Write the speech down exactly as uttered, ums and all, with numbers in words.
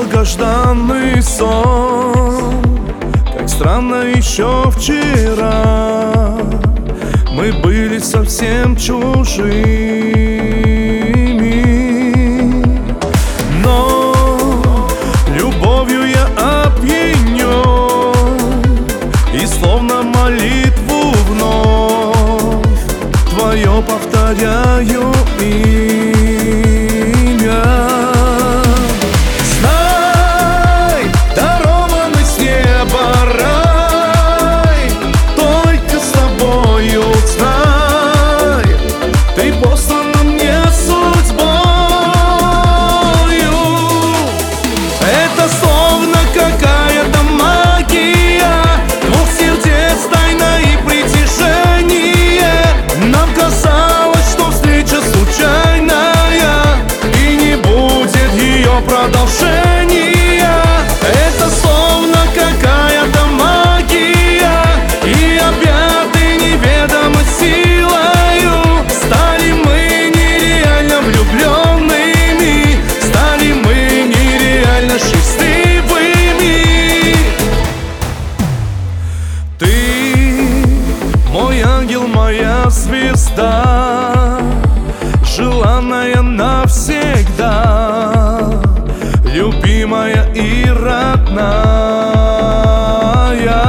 долгожданный сон. Как странно, еще вчера мы были совсем чужими, но любовью я опьянен, и словно молитву вновь твое повторяю имя. Знай, дарованы с неба рай, только с тобою знай, ты послана мне судьбою. Это словно какая-то магия двух сердец, тайна и притяжение. Нам казалось, что встреча случайная, и не будет ее продолжения. Это словно какая-то магия, и объяты неведомой силою стали мы нереально влюбленными, стали мы нереально счастливыми. Ты мой ангел, моя звезда, желанная навсегда, любимая и родная.